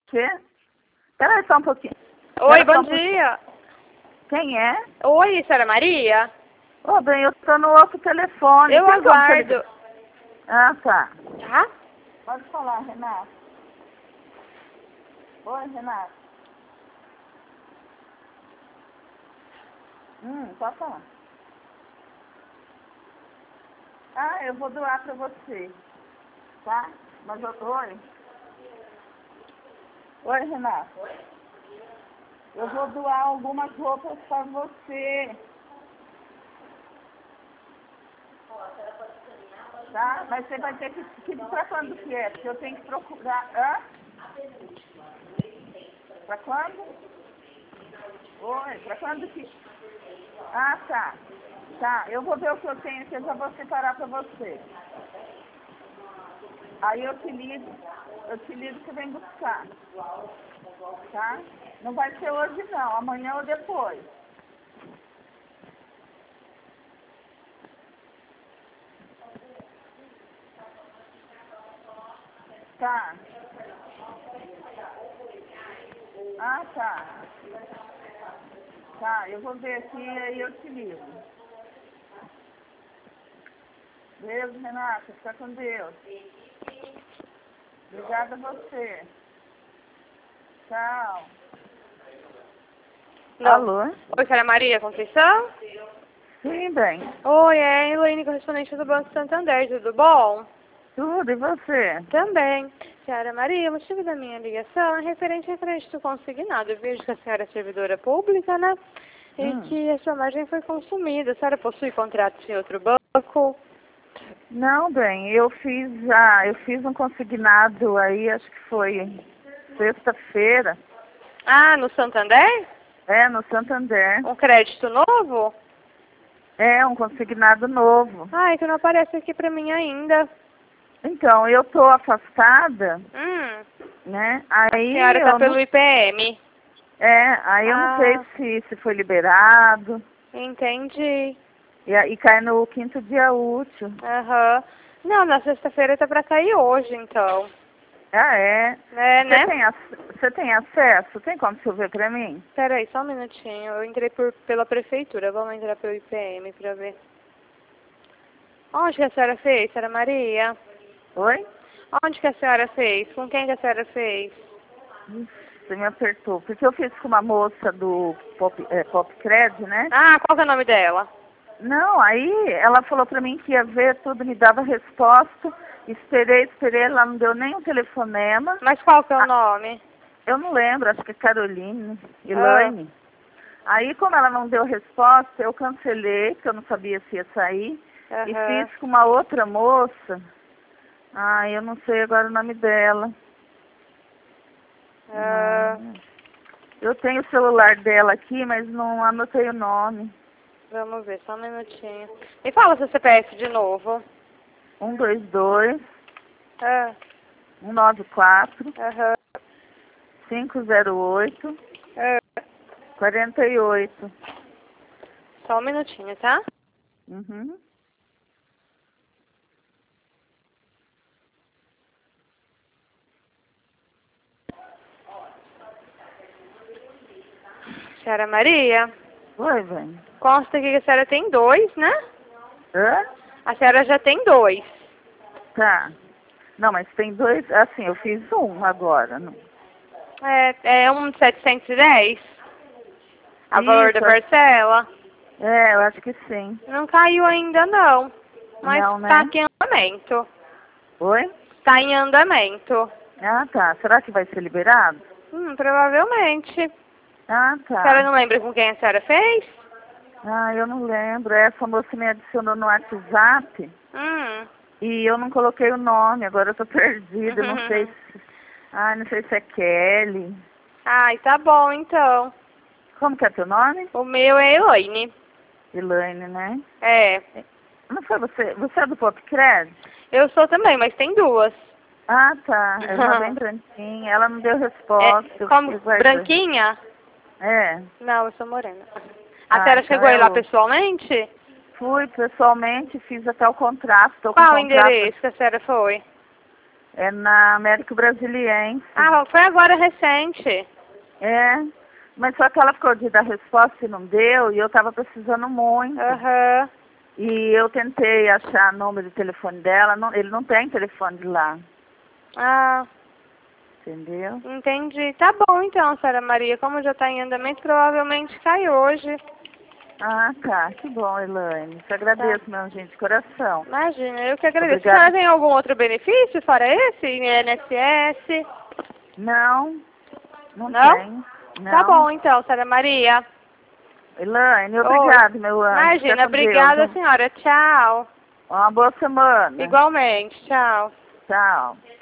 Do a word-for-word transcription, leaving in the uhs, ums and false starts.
Quê? Espera aí só um pouquinho. Oi, Espera bom só um dia. Quem é? Oi, senhora Maria? Ô, bem, eu tô no outro telefone. Eu Tem como você aguardo. ligar? Ah, tá. Tá? Pode falar, Renato. Oi, Renato. Hum, pode falar. Ah, eu vou doar pra você. Tá? Mas eu... Oi. Oi, Renato. Eu vou doar algumas roupas pra você. Tá? Mas você vai ter que... que pra quando que é? Porque eu tenho que procurar... Hã? Pra quando? Oi, pra quando que... Ah, tá. Tá, eu vou ver o que eu tenho aqui, eu já vou separar pra você. Aí eu te ligo, eu te ligo que você vem buscar. Tá? Não vai ser hoje não, amanhã ou depois. Tá. Ah, tá. Tá, eu vou ver aqui e aí eu te ligo. Beijo, Renata. Fica com Deus. Obrigada a você. Tchau. Não. Alô? Oi, senhora Maria Conceição? Sim, bem. Oi, é a Elaine, correspondente do Banco Santander, tudo bom? Tudo, e você? Também. Senhora Maria, o motivo da minha ligação é referente ao crédito consignado. Eu vejo que a senhora é servidora pública, né? E Hum. que a sua margem foi consumida. A senhora possui contratos em outro banco? Não, bem, eu fiz já, eu fiz um consignado aí, acho que foi sexta-feira. Ah, no Santander? É, no Santander. Um crédito novo? É, um consignado novo. Ai, que não aparece aqui pra mim ainda. Então, eu tô afastada, Hum, né? a Aí senhora tá eu pelo não, I P M. é, aí eu não sei Ah, se, se foi liberado. entendi. E aí cai no quinto dia útil. Aham. Não, na sexta-feira tá pra cair hoje, então. Ah, é? É, Você né? tem, ac- você tem acesso? Tem como você ver pra mim? Pera aí, só um minutinho. Eu entrei por, pela prefeitura. Vamos entrar pelo I P M pra ver. Onde que a senhora fez, senhora Maria? Oi? Onde que a senhora fez? Com quem que a senhora fez? Ixi, você me apertou. Porque eu fiz com uma moça do Pop, é, Pop Cred, né? Ah, qual que é o nome dela? Não, aí ela falou pra mim que ia ver tudo, me dava resposta. Esperei, esperei, ela não deu nem um telefonema. Mas qual que é o Ah, nome? eu não lembro, acho que é Caroline, Ah, Elaine. Aí, como ela não deu resposta, eu cancelei, porque eu não sabia se ia sair. E aham. fiz com uma outra moça. Ah, eu não sei agora o nome dela. Ah, Hum, eu tenho o celular dela aqui, mas não anotei o nome. vamos ver, só um minutinho. Me fala seu C P F de novo. um dois dois, Ah, um nove quatro, aham. cinco zero oito, Ah, quarenta e oito. só um minutinho, tá? Uhum. Senhora Maria, Oi, bem. consta aqui que a senhora tem dois, né? Hã? A senhora já tem dois. Tá. Não, mas tem dois, assim, eu fiz um agora. Não. É, é um de setecentos e dez? A valor da Isso, acho- parcela? é, eu acho que sim. Não caiu ainda não. Mas Não, tá né? aqui em andamento. Oi? Tá em andamento. Ah, tá. Será que vai ser liberado? Hum, provavelmente. Ah, A senhora tá. não lembra com quem a senhora fez? Ah, eu não lembro. Essa moça me adicionou no WhatsApp Hum. e eu não coloquei o nome. Agora eu tô perdida. Não sei se... Ah, não sei se é Kelly. Ai, tá bom então. Como que é teu nome? O meu é Elaine. Elaine, né? É. Não foi você? Você é do Pop Cred? Eu sou também, mas tem duas. Ah, tá. É uma bem branquinha. Ela não deu resposta. É, Eu como fiquei guardando. branquinha? É. Não, eu sou morena. A Ah, senhora então chegou aí é lá o... pessoalmente? Fui pessoalmente, fiz até o contrato. Tô com o Qual o contrato. endereço que a senhora foi? É na América Brasiliense. Ah, foi agora recente. É, mas só que ela ficou de dar resposta e não deu, e eu tava precisando muito. Aham. E eu tentei achar o número de telefone dela, não, ele não tem telefone de lá, Ah, entendeu? entendi. Tá bom então, Sara Maria. Como já tá em andamento, provavelmente cai hoje. Ah, tá, que bom, Elaine. Te agradeço, meu gente, de coração. Imagina, eu que agradeço. Obrigada. A senhora tem algum outro benefício fora esse? N S S? Não, não, Não? tem. Não. Tá bom então, Sara Maria. Elaine, Oi. obrigado, meu anjo. Imagina, Fica com obrigada, Deus. senhora. Tchau. Uma boa semana. Igualmente, tchau. Tchau.